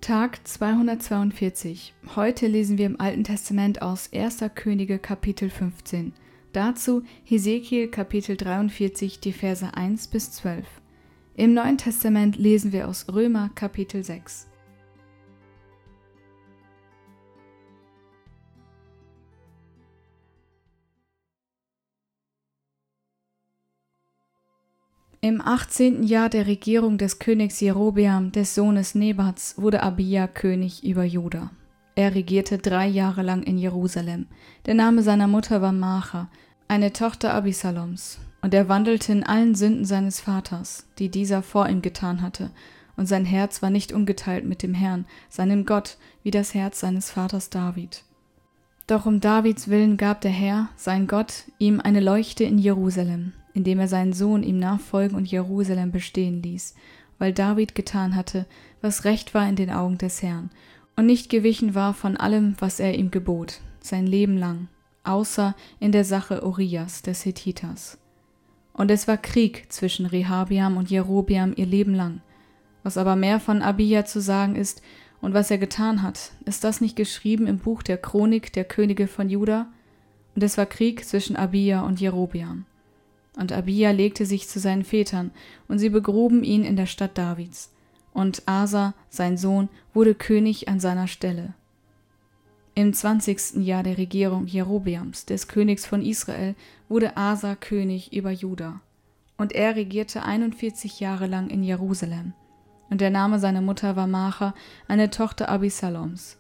Tag 242. Heute lesen wir im Alten Testament aus 1. Könige Kapitel 15. Dazu Hesekiel Kapitel 43, die Verse 1 bis 12. Im Neuen Testament lesen wir aus Römer Kapitel 6. Im 18. Jahr der Regierung des Königs Jerobeam, des Sohnes Nebats, wurde Abija König über Juda. Er regierte 3 Jahre lang in Jerusalem. Der Name seiner Mutter war Maacha, eine Tochter Abisaloms. Und er wandelte in allen Sünden seines Vaters, die dieser vor ihm getan hatte. Und sein Herz war nicht ungeteilt mit dem Herrn, seinem Gott, wie das Herz seines Vaters David. Doch um Davids willen gab der Herr, sein Gott, ihm eine Leuchte in Jerusalem, indem er seinen Sohn ihm nachfolgen und Jerusalem bestehen ließ, weil David getan hatte, was recht war in den Augen des Herrn, und nicht gewichen war von allem, was er ihm gebot, sein Leben lang, außer in der Sache Urias des Hethiters. Und es war Krieg zwischen Rehabeam und Jerobeam ihr Leben lang. Was aber mehr von Abija zu sagen ist und was er getan hat, ist das nicht geschrieben im Buch der Chronik der Könige von Juda? Und es war Krieg zwischen Abija und Jerobeam. Und Abija legte sich zu seinen Vätern, und sie begruben ihn in der Stadt Davids. Und Asa, sein Sohn, wurde König an seiner Stelle. Im 20. Jahr der Regierung Jerobeams, des Königs von Israel, wurde Asa König über Juda. Und er regierte 41 Jahre lang in Jerusalem. Und der Name seiner Mutter war Maacha, eine Tochter Abisaloms.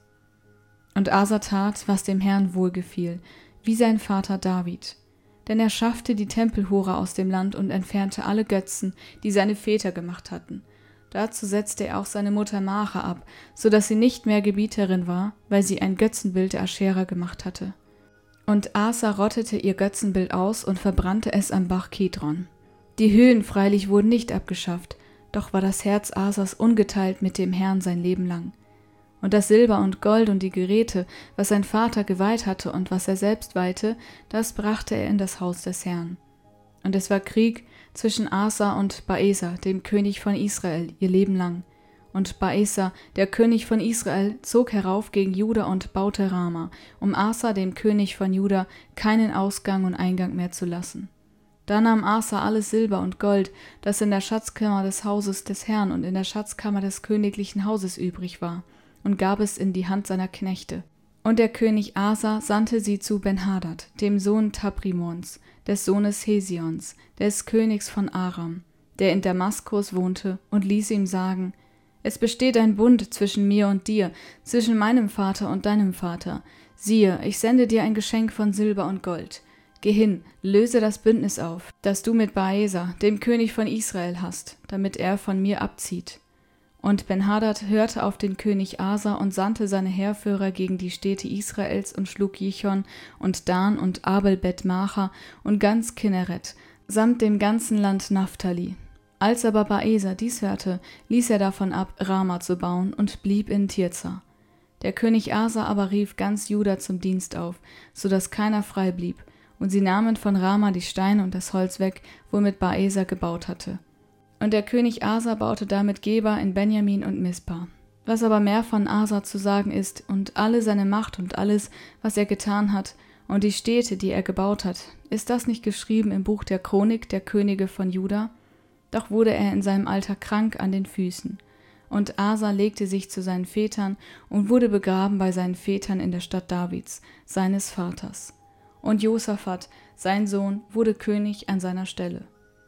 Und Asa tat, was dem Herrn wohlgefiel, wie sein Vater David. Denn er schaffte die Tempelhure aus dem Land und entfernte alle Götzen, die seine Väter gemacht hatten. Dazu setzte er auch seine Mutter Maacha ab, so dass sie nicht mehr Gebieterin war, weil sie ein Götzenbild der Aschera gemacht hatte. Und Asa rottete ihr Götzenbild aus und verbrannte es am Bach Kidron. Die Höhen freilich wurden nicht abgeschafft, doch war das Herz Asas ungeteilt mit dem Herrn sein Leben lang. Und das Silber und Gold und die Geräte, was sein Vater geweiht hatte und was er selbst weihte, das brachte er in das Haus des Herrn. Und es war Krieg zwischen Asa und Baesa, dem König von Israel, ihr Leben lang. Und Baesa, der König von Israel, zog herauf gegen Juda und baute Rama, um Asa, dem König von Juda, keinen Ausgang und Eingang mehr zu lassen. Da nahm Asa alles Silber und Gold, das in der Schatzkammer des Hauses des Herrn und in der Schatzkammer des königlichen Hauses übrig war, und gab es in die Hand seiner Knechte. Und der König Asa sandte sie zu Ben-Hadad, dem Sohn Tabrimons, des Sohnes Hesions, des Königs von Aram, der in Damaskus wohnte, und ließ ihm sagen: Es besteht ein Bund zwischen mir und dir, zwischen meinem Vater und deinem Vater. Siehe, ich sende dir ein Geschenk von Silber und Gold. Geh hin, löse das Bündnis auf, das du mit Baesa, dem König von Israel, hast, damit er von mir abzieht. Und Ben-Hadad hörte auf den König Asa und sandte seine Heerführer gegen die Städte Israels und schlug Jichon und Dan und Abel-Bet-Macha und ganz Kinneret, samt dem ganzen Land Naphtali. Als aber Baesa dies hörte, ließ er davon ab, Rama zu bauen und blieb in Tirza. Der König Asa aber rief ganz Juda zum Dienst auf, so dass keiner frei blieb, und sie nahmen von Rama die Steine und das Holz weg, womit Baesa gebaut hatte. Und der König Asa baute damit Geba in Benjamin und Mispa. Was aber mehr von Asa zu sagen ist, und alle seine Macht und alles, was er getan hat, und die Städte, die er gebaut hat, ist das nicht geschrieben im Buch der Chronik der Könige von Juda? Doch wurde er in seinem Alter krank an den Füßen. Und Asa legte sich zu seinen Vätern und wurde begraben bei seinen Vätern in der Stadt Davids, seines Vaters. Und Josaphat, sein Sohn, wurde König an seiner Stelle.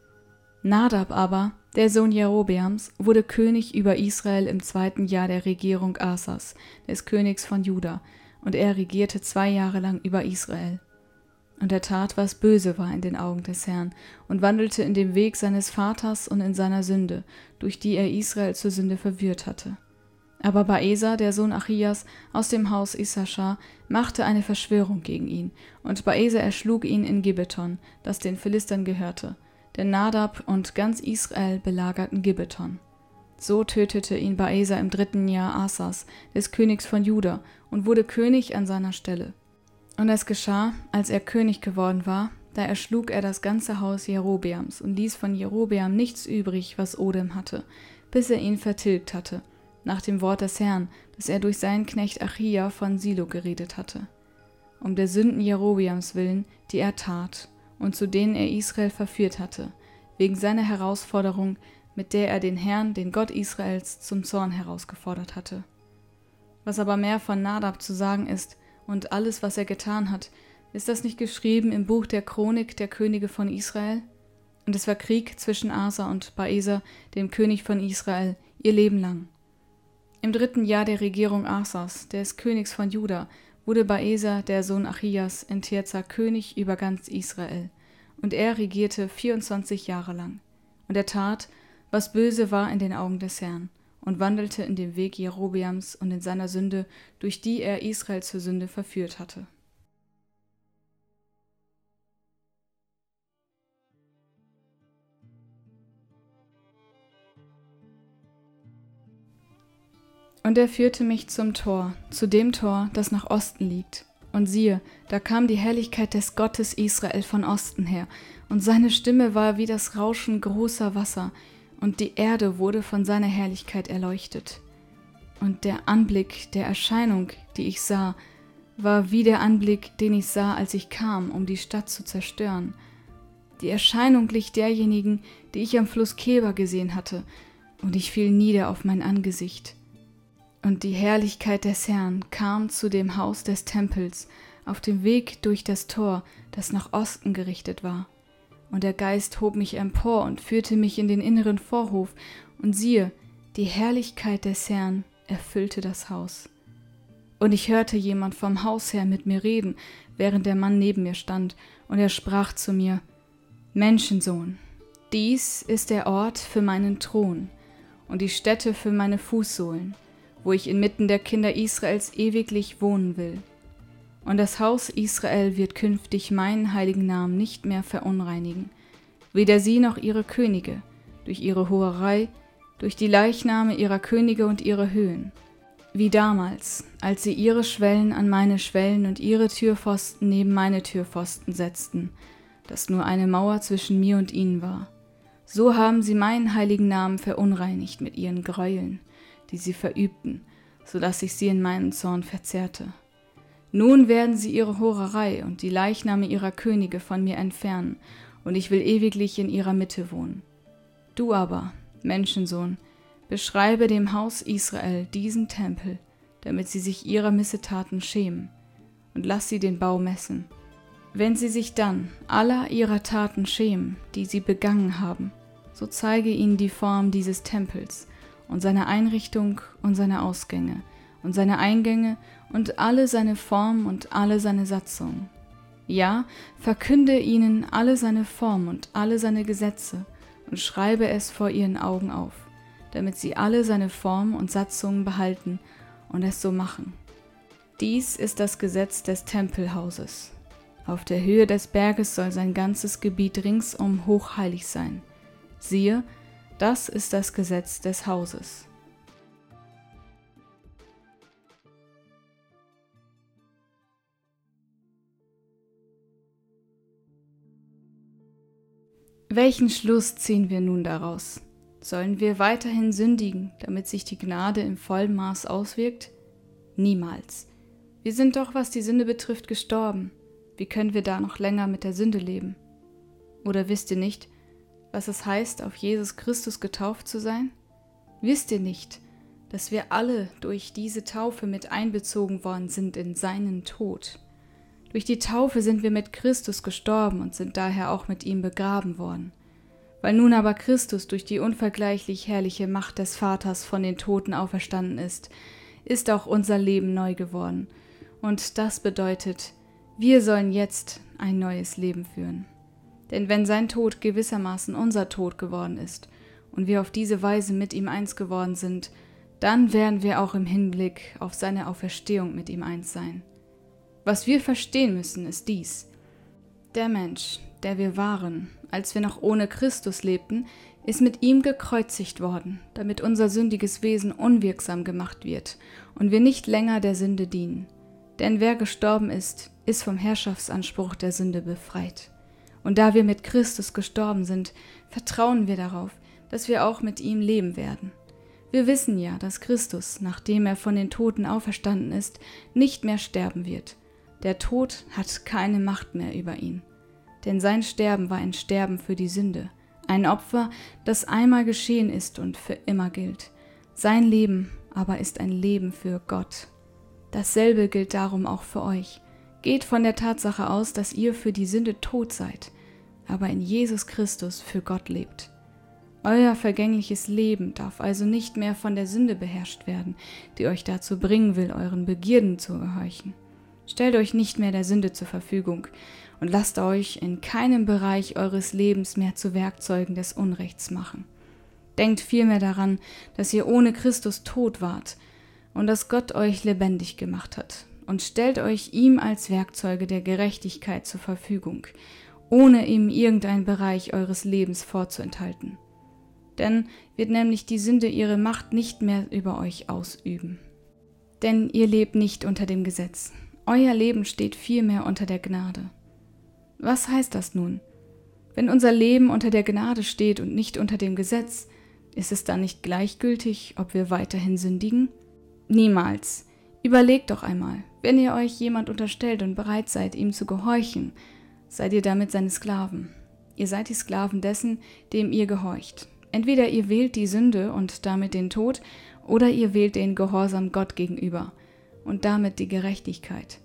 Nadab aber, der Sohn Jerobeams, wurde König über Israel im 2. Jahr der Regierung Asas, des Königs von Juda, und er regierte 2 Jahre lang über Israel. Und er tat, was böse war in den Augen des Herrn, und wandelte in dem Weg seines Vaters und in seiner Sünde, durch die er Israel zur Sünde verführt hatte. Aber Baesa, der Sohn Achias, aus dem Haus Issachar, machte eine Verschwörung gegen ihn, und Baesa erschlug ihn in Gibbeton, das den Philistern gehörte. Denn Nadab und ganz Israel belagerten Gibbeton. So tötete ihn Baesa im 3. Jahr Asas, des Königs von Juda, und wurde König an seiner Stelle. Und es geschah, als er König geworden war, da erschlug er das ganze Haus Jerobeams und ließ von Jerobeam nichts übrig, was Odem hatte, bis er ihn vertilgt hatte, nach dem Wort des Herrn, das er durch seinen Knecht Achia von Silo geredet hatte, um der Sünden Jerobeams willen, die er tat und zu denen er Israel verführt hatte, wegen seiner Herausforderung, mit der er den Herrn, den Gott Israels, zum Zorn herausgefordert hatte. Was aber mehr von Nadab zu sagen ist und alles, was er getan hat, ist das nicht geschrieben im Buch der Chronik der Könige von Israel? Und es war Krieg zwischen Asa und Baesa, dem König von Israel, ihr Leben lang. Im 3. Jahr der Regierung Asas, des Königs von Juda, wurde Baesa, der Sohn Achias, in Tirza König über ganz Israel, und er regierte 24 Jahre lang. Und er tat, was böse war in den Augen des Herrn, und wandelte in dem Weg Jerobeams und in seiner Sünde, durch die er Israel zur Sünde verführt hatte. Und er führte mich zum Tor, zu dem Tor, das nach Osten liegt. Und siehe, da kam die Herrlichkeit des Gottes Israel von Osten her, und seine Stimme war wie das Rauschen großer Wasser, und die Erde wurde von seiner Herrlichkeit erleuchtet. Und der Anblick der Erscheinung, die ich sah, war wie der Anblick, den ich sah, als ich kam, um die Stadt zu zerstören. Die Erscheinung glich derjenigen, die ich am Fluss Kebar gesehen hatte, und ich fiel nieder auf mein Angesicht. Und die Herrlichkeit des Herrn kam zu dem Haus des Tempels, auf dem Weg durch das Tor, das nach Osten gerichtet war. Und der Geist hob mich empor und führte mich in den inneren Vorhof, und siehe, die Herrlichkeit des Herrn erfüllte das Haus. Und ich hörte jemand vom Haus her mit mir reden, während der Mann neben mir stand, und er sprach zu mir: Menschensohn, dies ist der Ort für meinen Thron und die Stätte für meine Fußsohlen, wo ich inmitten der Kinder Israels ewiglich wohnen will. Und das Haus Israel wird künftig meinen heiligen Namen nicht mehr verunreinigen, weder sie noch ihre Könige, durch ihre Hurerei, durch die Leichname ihrer Könige und ihre Höhen, wie damals, als sie ihre Schwellen an meine Schwellen und ihre Türpfosten neben meine Türpfosten setzten, dass nur eine Mauer zwischen mir und ihnen war. So haben sie meinen heiligen Namen verunreinigt mit ihren Gräueln, die sie verübten, so dass ich sie in meinem Zorn verzehrte. Nun werden sie ihre Hurerei und die Leichname ihrer Könige von mir entfernen, und ich will ewiglich in ihrer Mitte wohnen. Du aber, Menschensohn, beschreibe dem Haus Israel diesen Tempel, damit sie sich ihrer Missetaten schämen, und lass sie den Bau messen. Wenn sie sich dann aller ihrer Taten schämen, die sie begangen haben, so zeige ihnen die Form dieses Tempels und seine Einrichtung und seine Ausgänge und seine Eingänge und alle seine Formen und alle seine Satzungen. Ja, verkünde ihnen alle seine Formen und alle seine Gesetze und schreibe es vor ihren Augen auf, damit sie alle seine Formen und Satzungen behalten und es so machen. Dies ist das Gesetz des Tempelhauses. Auf der Höhe des Berges soll sein ganzes Gebiet ringsum hochheilig sein. Siehe, das ist das Gesetz des Hauses. Welchen Schluss ziehen wir nun daraus? Sollen wir weiterhin sündigen, damit sich die Gnade im vollen Maß auswirkt? Niemals. Wir sind doch, was die Sünde betrifft, gestorben. Wie können wir da noch länger mit der Sünde leben? Oder wisst ihr nicht, was es heißt, auf Jesus Christus getauft zu sein? Wisst ihr nicht, dass wir alle durch diese Taufe mit einbezogen worden sind in seinen Tod? Durch die Taufe sind wir mit Christus gestorben und sind daher auch mit ihm begraben worden. Weil nun aber Christus durch die unvergleichlich herrliche Macht des Vaters von den Toten auferstanden ist auch unser Leben neu geworden. Und das bedeutet, wir sollen jetzt ein neues Leben führen. Denn wenn sein Tod gewissermaßen unser Tod geworden ist und wir auf diese Weise mit ihm eins geworden sind, dann werden wir auch im Hinblick auf seine Auferstehung mit ihm eins sein. Was wir verstehen müssen, ist dies: Der Mensch, der wir waren, als wir noch ohne Christus lebten, ist mit ihm gekreuzigt worden, damit unser sündiges Wesen unwirksam gemacht wird und wir nicht länger der Sünde dienen. Denn wer gestorben ist, ist vom Herrschaftsanspruch der Sünde befreit. Und da wir mit Christus gestorben sind, vertrauen wir darauf, dass wir auch mit ihm leben werden. Wir wissen ja, dass Christus, nachdem er von den Toten auferstanden ist, nicht mehr sterben wird. Der Tod hat keine Macht mehr über ihn. Denn sein Sterben war ein Sterben für die Sünde, ein Opfer, das einmal geschehen ist und für immer gilt. Sein Leben aber ist ein Leben für Gott. Dasselbe gilt darum auch für euch. Geht von der Tatsache aus, dass ihr für die Sünde tot seid, aber in Jesus Christus für Gott lebt. Euer vergängliches Leben darf also nicht mehr von der Sünde beherrscht werden, die euch dazu bringen will, euren Begierden zu gehorchen. Stellt euch nicht mehr der Sünde zur Verfügung und lasst euch in keinem Bereich eures Lebens mehr zu Werkzeugen des Unrechts machen. Denkt vielmehr daran, dass ihr ohne Christus tot wart und dass Gott euch lebendig gemacht hat, und stellt euch ihm als Werkzeuge der Gerechtigkeit zur Verfügung, ohne ihm irgendeinen Bereich eures Lebens vorzuenthalten. Denn wird nämlich die Sünde ihre Macht nicht mehr über euch ausüben. Denn ihr lebt nicht unter dem Gesetz. Euer Leben steht vielmehr unter der Gnade. Was heißt das nun? Wenn unser Leben unter der Gnade steht und nicht unter dem Gesetz, ist es dann nicht gleichgültig, ob wir weiterhin sündigen? Niemals. Überlegt doch einmal, wenn ihr euch jemand unterstellt und bereit seid, ihm zu gehorchen, seid ihr damit seine Sklaven. Ihr seid die Sklaven dessen, dem ihr gehorcht. Entweder ihr wählt die Sünde und damit den Tod, oder ihr wählt den Gehorsam Gott gegenüber und damit die Gerechtigkeit.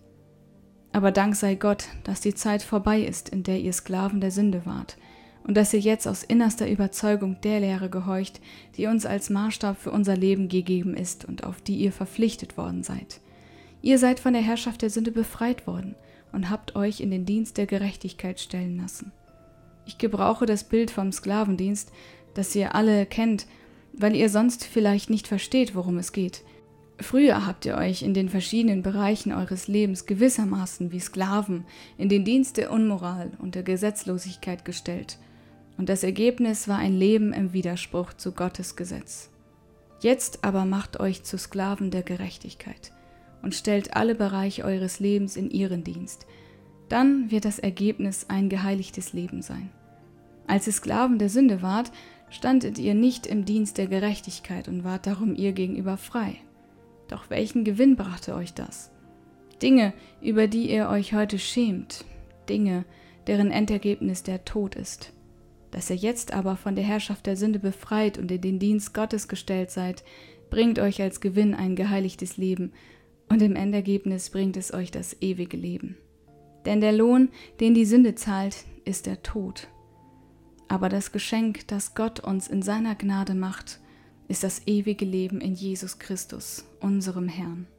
Aber Dank sei Gott, dass die Zeit vorbei ist, in der ihr Sklaven der Sünde wart, und dass ihr jetzt aus innerster Überzeugung der Lehre gehorcht, die uns als Maßstab für unser Leben gegeben ist und auf die ihr verpflichtet worden seid. Ihr seid von der Herrschaft der Sünde befreit worden und habt euch in den Dienst der Gerechtigkeit stellen lassen. Ich gebrauche das Bild vom Sklavendienst, das ihr alle kennt, weil ihr sonst vielleicht nicht versteht, worum es geht. Früher habt ihr euch in den verschiedenen Bereichen eures Lebens gewissermaßen wie Sklaven in den Dienst der Unmoral und der Gesetzlosigkeit gestellt, und das Ergebnis war ein Leben im Widerspruch zu Gottes Gesetz. Jetzt aber macht euch zu Sklaven der Gerechtigkeit und stellt alle Bereiche eures Lebens in ihren Dienst. Dann wird das Ergebnis ein geheiligtes Leben sein. Als ihr Sklaven der Sünde wart, standet ihr nicht im Dienst der Gerechtigkeit und wart darum ihr gegenüber frei. Doch welchen Gewinn brachte euch das? Dinge, über die ihr euch heute schämt, Dinge, deren Endergebnis der Tod ist. Dass ihr jetzt aber von der Herrschaft der Sünde befreit und in den Dienst Gottes gestellt seid, bringt euch als Gewinn ein geheiligtes Leben, und im Endergebnis bringt es euch das ewige Leben. Denn der Lohn, den die Sünde zahlt, ist der Tod. Aber das Geschenk, das Gott uns in seiner Gnade macht, ist das ewige Leben in Jesus Christus, unserem Herrn.